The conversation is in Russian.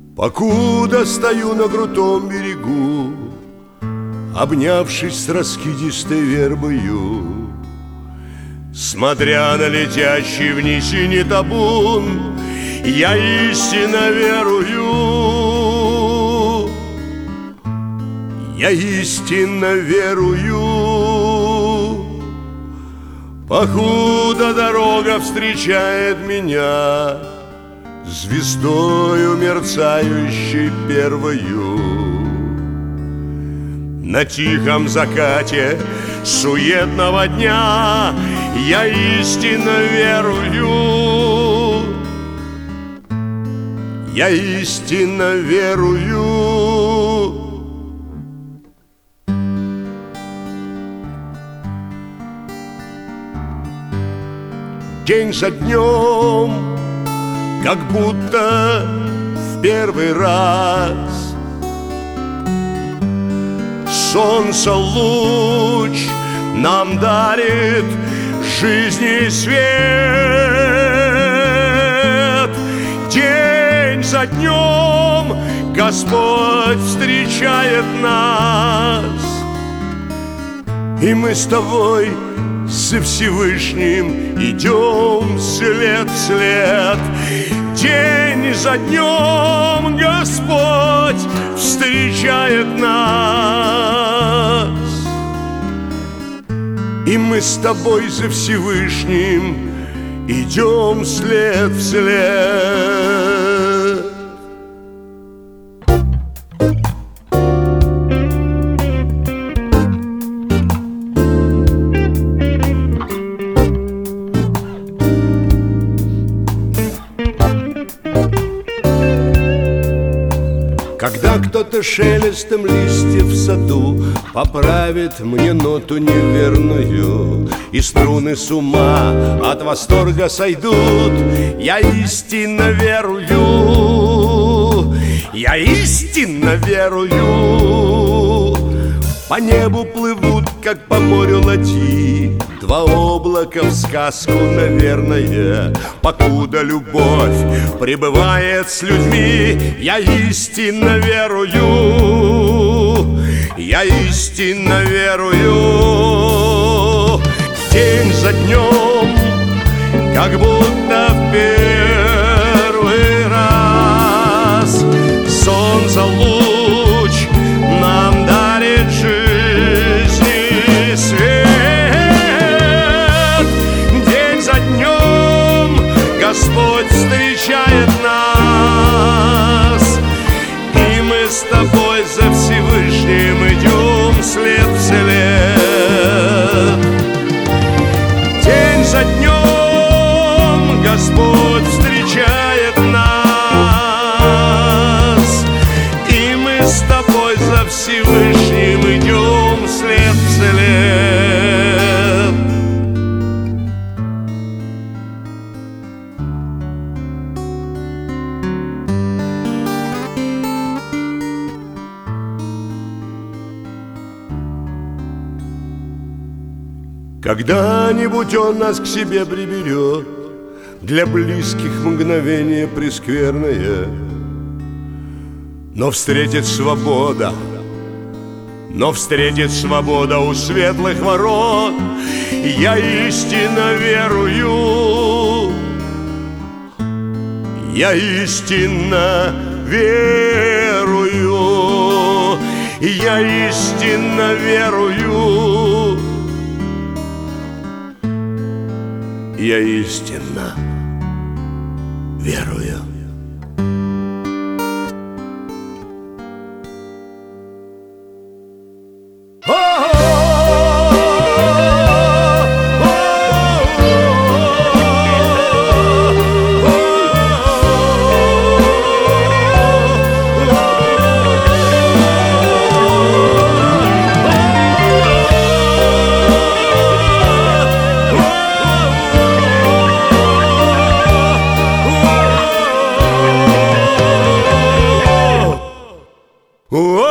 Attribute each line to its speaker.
Speaker 1: Покуда стою на крутом берегу, обнявшись с раскидистой вербою, смотря на летящий вниз синий табун, я истинно верую, я истинно верую. Покуда дорога встречает меня звездою мерцающей первою, на тихом закате суетного дня я истинно верую, я истинно верую. День за днем, как будто в первый раз, солнце луч нам дарит жизни свет. День за днем Господь встречает нас, и мы с тобой со Всевышним идем след в след. День за днем Господь встречает нас, и мы с тобой за Всевышним идем след в след. Когда кто-то шелестом листьев в саду поправит мне ноту неверную, и струны с ума от восторга сойдут, я истинно верую, я истинно верую. По небу плывут, как по морю ладьи, два облака в сказку, наверное. Покуда любовь пребывает с людьми, я истинно верую, я истинно верую. День за днем, как будто в первый раз, солнце луч нам дарит жизни свет. День за днем Господь встречает нас, и мы с тобой за Всевышним идем след в след. День за днем Господь встречает нас, и мы с тобой за Всевышним идем след в след. Когда-нибудь Он нас к себе приберет, для близких мгновение прескверное. Но встретит свобода у светлых ворот. Я истинно верую, я истинно верую, я истинно верую, я истинно верую. Whoa!